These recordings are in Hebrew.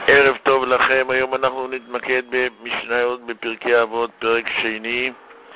ערב טוב לכם. היום אנחנו נתמקד במשניות בפרקי אבות, פרק שני,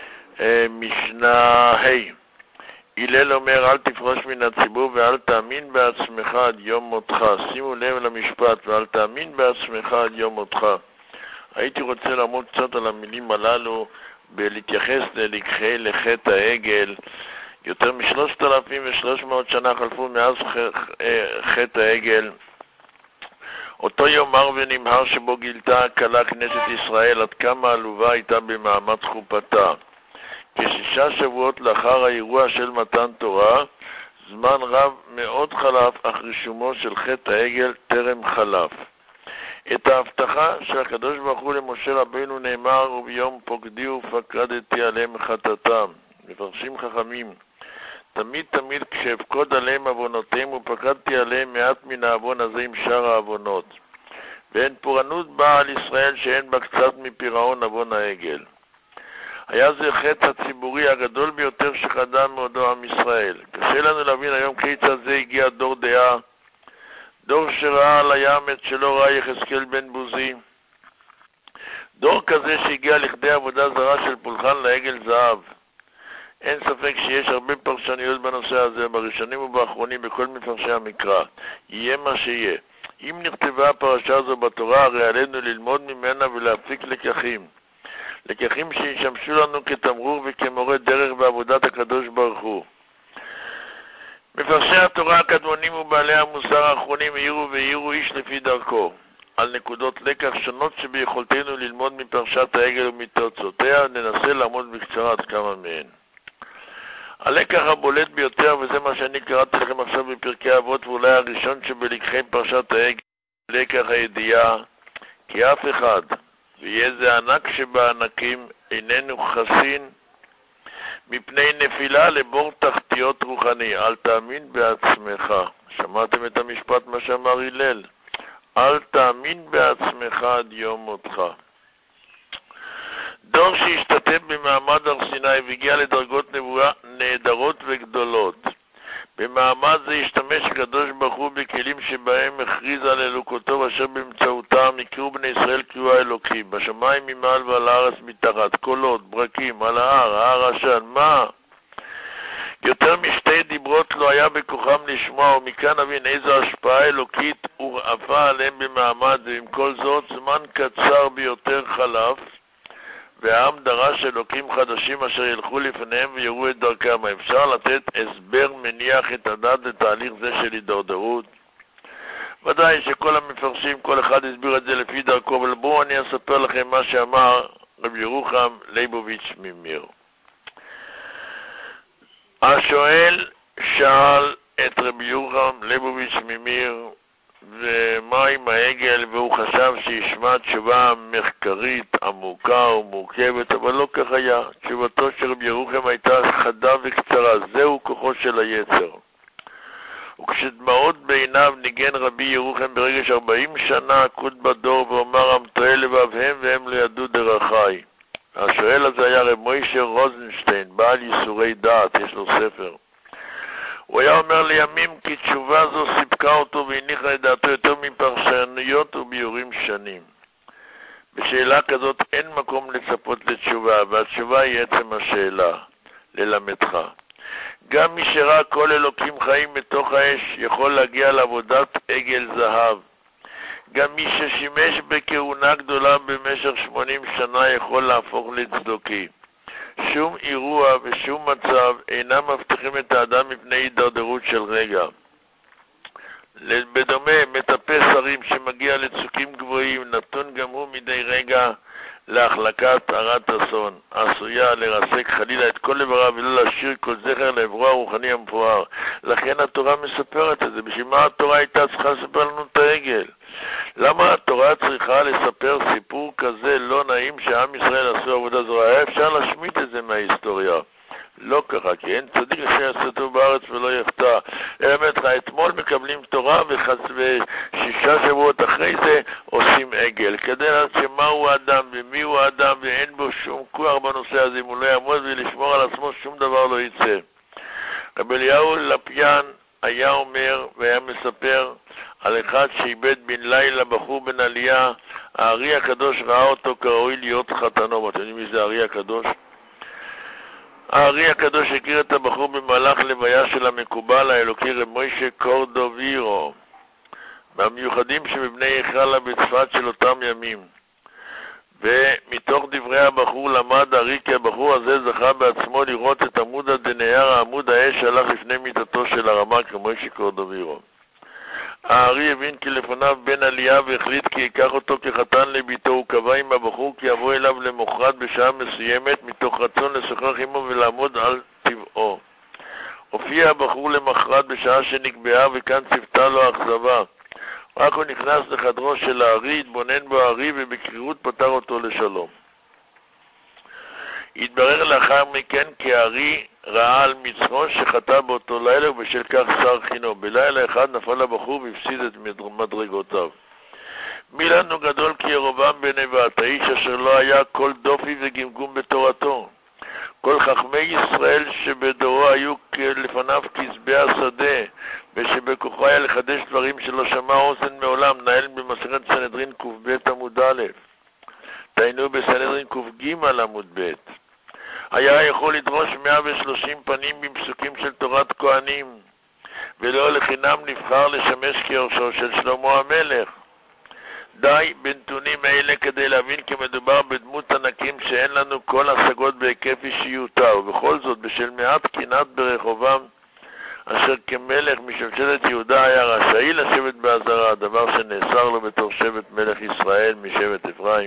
משנה ה'. הלל אומר, אל תפרוש מן הציבור ואל תאמין בעצמך עד יום מותך. שימו לב למשפט, ואל תאמין בעצמך עד יום מותך. הייתי רוצה לעמוד קצת על המילים הללו ולהתייחס ללקחי לחטא העגל. יותר מ-3,300 שנה חלפו מאז חטא העגל. אותו יום מר ונמהר שבו גילתה הכלה כנסת ישראל עד כמה עלובה הייתה במעמד חופתה. כ6 שבועות לאחר האירוע של מתן תורה, זמן רב מאוד חלף, אך רישומו של חטא העגל טרם חלף. את ההבטחה של הקדוש ברוך הוא למשה רבינו נאמר, וביום פוקדי ופקדתי עליהם חטאתם. מפרשים חכמים, תמיד כשאפקוד עליהם עוונותיהם ופקדתי עליהם מעט מן העוון הזה עם שאר העוונות. ואין פורענות באה על ישראל שאין בה קצת מפירעון עוון העגל. היה זה חטא הציבורי הגדול ביותר שחדה מעודו עם ישראל. קשה לנו להבין היום כיצד זה הגיע דור דעה, דור שראה על הים את שלא ראה יחזקאל בן בוזי. דור כזה שהגיע לכדי עבודה זרה של פולחן לעגל זהב. אין ספק שיש הרבה פרשניות בנושא הזה, בראשונים ובאחרונים, בכל מפרשי המקרא. יהיה מה שיהיה. אם נכתבה הפרשה הזו בתורה, הרי עלינו ללמוד ממנה ולהפיק לקחים. לקחים שישמשו לנו כתמרור וכמורה דרך בעבודת הקדוש ברוך הוא. מפרשי התורה הקדמונים ובעלי המוסר האחרונים העירו איש לפי דרכו, על נקודות לקח שונות שביכולתנו ללמוד מפרשת העגל ומתוצאותיה, ננסה לעמוד בקצרה עד כמה מהן. הלקח הבולט ביותר, וזה מה שאני קראתי לכם עכשיו בפרקי אבות, ואולי הראשון שבלקחי פרשת העגל, לקח הידיעה, כי אף אחד, ויהיה זה ענק שבענקים, איננו חסין מפני נפילה לבור תחתיות רוחני. אל תאמין בעצמך. שמעתם את המשפט מה שאמר הלל? אל תאמין בעצמך עד יום מותך. דור שהשתתף במעמד הר סיני והגיע לדרגות נבואה נהדרות וגדולות. במעמד זה השתמש הקדוש ברוך הוא בכלים שבהם הכריז על אלוקותו, אשר באמצעותם הכירו בני ישראל כי הוא האלוקים. בשמיים ממעל ועל הארץ מתחת, קולות, ברקים, על ההר עשן. מה? יותר משתי דיברות לא היה בכוחם לשמוע, ומכאן נבין איזו השפעה אלוקית הורעפה עליהם במעמד, ועם כל זאת זמן קצר ביותר חלף, והעם דרש אלוקים חדשים אשר ילכו לפניהם ויראו את דרכם. אפשר לתת הסבר מניח את הדעת לתהליך זה של הידרדרות? ודאי שכל המפרשים, כל אחד הסביר את זה לפי דרכו, אבל בואו אני אספר לכם מה שאמר רבי ירוחם ליבוביץ' ממיר. השואל שאל את רבי ירוחם ליבוביץ' ממיר ומה עם העגל, והוא חשב שישמע תשובה מחקרית עמוקה ומורכבת, אבל לא כך היה. תשובתו של רבי ירוחם הייתה חדה וקצרה, זהו כוחו של היצר. וכשדמעות בעיניו ניגן רבי ירוחם ברגש 40 שנה עקוד בדור ואומר המטעה לבבהם והם לא ידעו דרכי. השואל הזה היה רב מוישה רוזנשטיין, בעל ייסורי דעת, יש לו ספר. הוא היה אומר לימים כי תשובה זו סיפקה אותו והניחה את דעתו יותר מפרשנויות וביורים שנים. בשאלה כזאת אין מקום לצפות לתשובה, והתשובה היא עצם השאלה, ללמדך. גם מי שראה כל אלוקים חיים בתוך האש יכול להגיע לעבודת עגל זהב. גם מי ששימש בכהונה גדולה במשך 80 שנה יכול להפוך לצדוקי. שום אירוע ושום מצב אינם מבטיחים את האדם מפני הידרדרות של רגע. בדומה, מטפס הרים שמגיע לצוקים גבוהים נתון גם הוא מדי רגע להחלקת הרת אסון, עשויה לרסק חלילה את כל איבריו ולא להשאיר כל זכר לעברו הרוחני המפואר. לכן התורה מספרת את זה. בשביל מה התורה הייתה צריכה לספר לנו את העגל? למה התורה צריכה לספר סיפור כזה לא נעים שעם ישראל עשו עבודה זרה? היה אפשר להשמיט את זה מההיסטוריה. לא ככה, כי אין צדיק אשר יעשה טוב בארץ ולא יחטא. באמת, אתמול מקבלים תורה ו6 שבועות אחרי זה עושים עגל. כדי לדעת שמהו האדם ומי הוא האדם, ואין בו שום כוח בנושא הזה. אם הוא לא יעמוד ולשמור על עצמו, שום דבר לא יצא. רבי אליהו לפיין היה אומר והיה מספר על אחד שאיבד בן לילה בחור בן עלייה, הארי הקדוש ראה אותו כראוי להיות חתנו. אתם יודעים מי זה הארי הקדוש? הארי הקדוש הכיר את הבחור במהלך לוויה של המקובל האלוקי רב מוישה קורדובירו, מהמיוחדים שבבני יחלה בצפת של אותם ימים. ומתוך דברי הבחור למד הארי כי הבחור הזה זכה בעצמו לראות את עמוד דנהר, עמוד האש שהלך לפני מיטתו של הרמ"ק רב מוישה קורדובירו. הארי הבין כי לפניו בן עלייה והחליט כי ייקח אותו כחתן לביתו. הוא קבע עם הבחור כי יבוא אליו למוחרת בשעה מסוימת מתוך רצון לשוחח עמו ולעמוד על טבעו. הופיע הבחור למחרת בשעה שנקבעה וכאן צפתה לו אכזבה. רק הוא נכנס לחדרו של הארי, התבונן בו הארי ובקרירות פתר אותו לשלום. התברר לאחר מכן כי הארי ראה על מצחו שחטא באותו לילה ובשל כך שר חינו. בלילה אחד נפל הבחור והפסיד את מדרגותיו. מי לנו גדול כי ירבעם בן נבט, האיש אשר לא היה כל דופי וגמגום בתורתו. כל חכמי ישראל שבדורו היו לפניו כזבי השדה, ושבכוחו היה לחדש דברים שלא שמע אוזן מעולם. נהל במסכת סנהדרין ק"ב עמוד א', תיינו בסנהדרין ק"ג עמוד ב'. היה יכול לדרוש 130 פנים בפסוקים של תורת כהנים, ולא לחינם נבחר לשמש כיורשו של שלמה המלך. די בנתונים אלה כדי להבין כי מדובר בדמות ענקים שאין לנו כל השגות בהיקף אישיותה, ובכל זאת בשל מעט קינת ברחובם, אשר כמלך משבשת יהודה היה רשאי לשבת בעזרה, דבר שנאסר לו בתור שבט מלך ישראל משבט אפרים.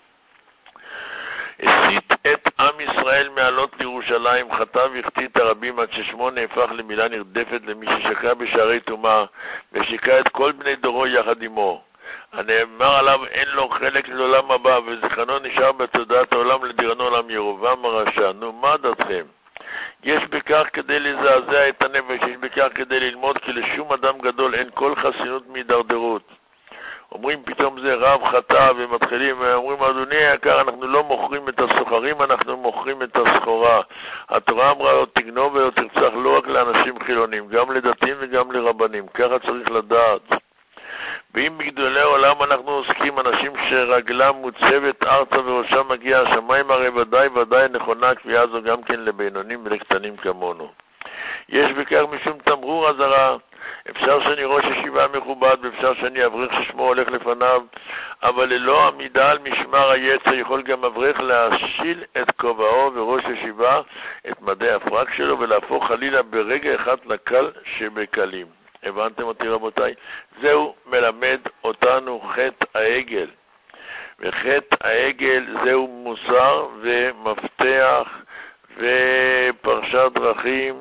הסית את עם ישראל מעלות לירושלים, חטא והחטיא את הרבים עד ששמו נהפך למילה נרדפת למי ששקע בשערי טומאה ושיקע את כל בני דורו יחד עמו. הנאמר עליו אין לו חלק לעולם הבא, וזכרנו נשאר בתודעת העולם לדיראנו עולם. ירבעם הרשע. נו, מה דעתכם? יש בכך כדי לזעזע את הנפש, יש בכך כדי ללמוד כי לשום אדם גדול אין כל חסינות מהידרדרות. אומרים פתאום זה רב חטא ומתחילים ואומרים אדוני היקר, אנחנו לא מוכרים את הסוחרים, אנחנו מוכרים את הסחורה. התורה אמרה לא תגנוב ולא תרצח, לא רק לאנשים חילונים, גם לדתיים וגם לרבנים. ככה צריך לדעת. ואם בגדולי העולם אנחנו עוסקים, אנשים שרגלם מוצבת ארצה וראשם מגיע השמיים, הרי ודאי נכונה קביעה זו גם כן לבינונים ולקטנים כמונו. יש בכך משום תמרור אזהרה. אפשר שאני ראש ישיבה מכובד ואפשר שאני אברך ששמו הולך לפניו, אבל ללא עמידה על משמר היצר יכול גם אברך להשיל את כובעו וראש ישיבה את מדי הפרק שלו ולהפוך חלילה ברגע אחד לקל שבקלים. הבנתם אותי רבותיי? זהו מלמד אותנו חטא העגל. וחטא העגל זהו מוסר ומפתח ופרשת דרכים,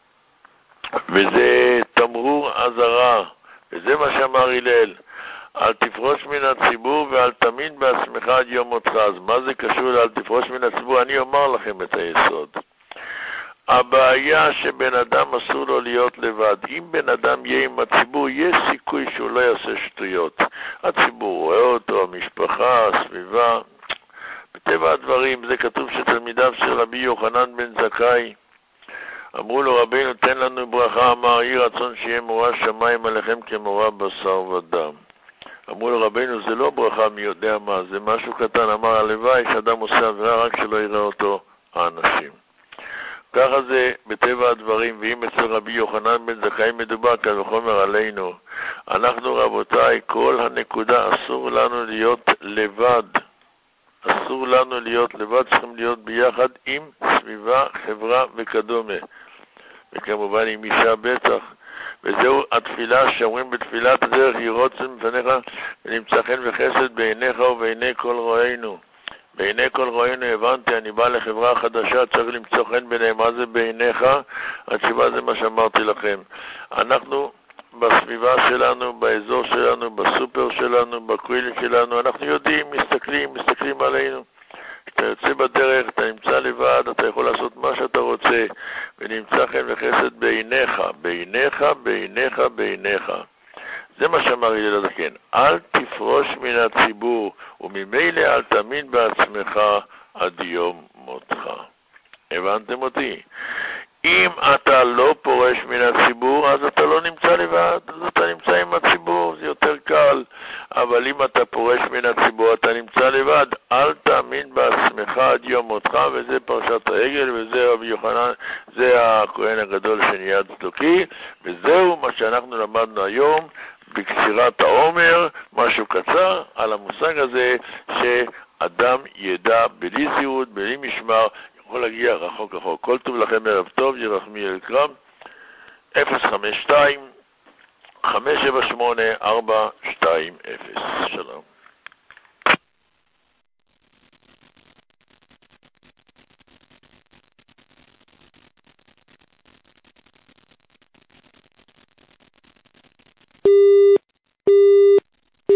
וזה תמרור אזהרה. וזה מה שאמר הלל, אל תפרוש מן הציבור ואל תאמין בעצמך עד יום מותך. אז מה זה קשור לאל תפרוש מן הציבור? אני אומר לכם את היסוד. הבעיה שבן אדם אסור לו להיות לבד. אם בן אדם יהיה עם הציבור, יש סיכוי שהוא לא יעשה שטויות. הציבור רואה אותו, המשפחה, הסביבה. בטבע הדברים, זה כתוב שתלמידיו של רבי יוחנן בן זכאי אמרו לו, רבינו תן לנו ברכה, אמר, יהי רצון שיהיה מורא שמיים עליכם כמורא בשר ודם. אמרו לו, רבינו זה לא ברכה מי יודע מה, זה משהו קטן. אמר, הלוואי שאדם עושה עבירה רק שלא יראה אותו האנשים. ככה זה בטבע הדברים. ואם אצל רבי יוחנן בן זכאי מדובר כאן וחומר עלינו, אנחנו רבותיי, כל הנקודה אסור לנו להיות לבד. אסור לנו להיות לבד, צריכים להיות ביחד עם סביבה, חברה וכדומה. וכמובן עם אישה בטח. וזהו התפילה שאומרים בתפילת הדרך, יהי רצון מפניך ונמצא חן וחסד בעיניך ובעיני כל רואינו. בעיני כל רואינו הבנתי, אני בא לחברה חדשה, צריך למצוא חן ביניהם. מה זה בעיניך? התשובה זה מה שאמרתי לכם. אנחנו בסביבה שלנו, באזור שלנו, בסופר שלנו, בקווילים שלנו, אנחנו יודעים, מסתכלים עלינו. כשאתה יוצא בדרך, אתה נמצא לבד, אתה יכול לעשות מה שאתה רוצה, ונמצא חן וחסד בעיניך, בעיניך, בעיניך, בעיניך. זה מה שאמר הלל הזקן. אל תפרוש מן הציבור, וממילא אל תאמין בעצמך עד יום מותך. הבנתם אותי? אם אתה לא פורש מן הציבור, אז אתה לא נמצא לבד, אז אתה נמצא עם הציבור, זה יותר קל. אבל אם אתה פורש מן הציבור, אתה נמצא לבד, אל תאמין בעצמך עד יום מותך, וזה פרשת העגל, וזה רבי יוחנן, זה הכהן הגדול שנהיה צדוקי, וזהו מה שאנחנו למדנו היום בקצירת העומר, משהו קצר על המושג הזה שאדם ידע בלי זהות, בלי משמר, יכול להגיע רחוק רחוק. כל טוב לכם, ערב טוב, ירחמיאל קרם, 052-578-420. שלום.